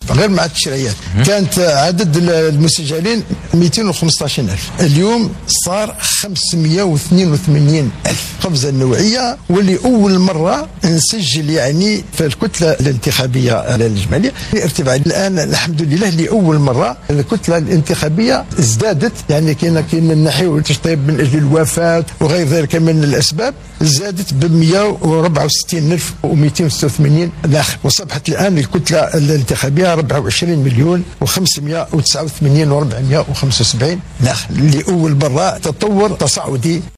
غير مع التشريعات. كانت عدد المسجلين 215,000، اليوم صار 582,000 قفزة النوعية، واللي أول مرة نسجل يعني في الكتلة الانتخابية الإجمالية ارتفاع. الآن الحمد لله لأول مرة الكتلة الانتخابية ازدادت، يعني كاين الناحية التشطيب من أجل الوفاة وغير ذلك من الأسباب، زادت ب 164,286 ناخب، وصبحت الآن الكتلة الانتخابية 24,589,475 ناخب، لأول مرة تطور تصاعدي.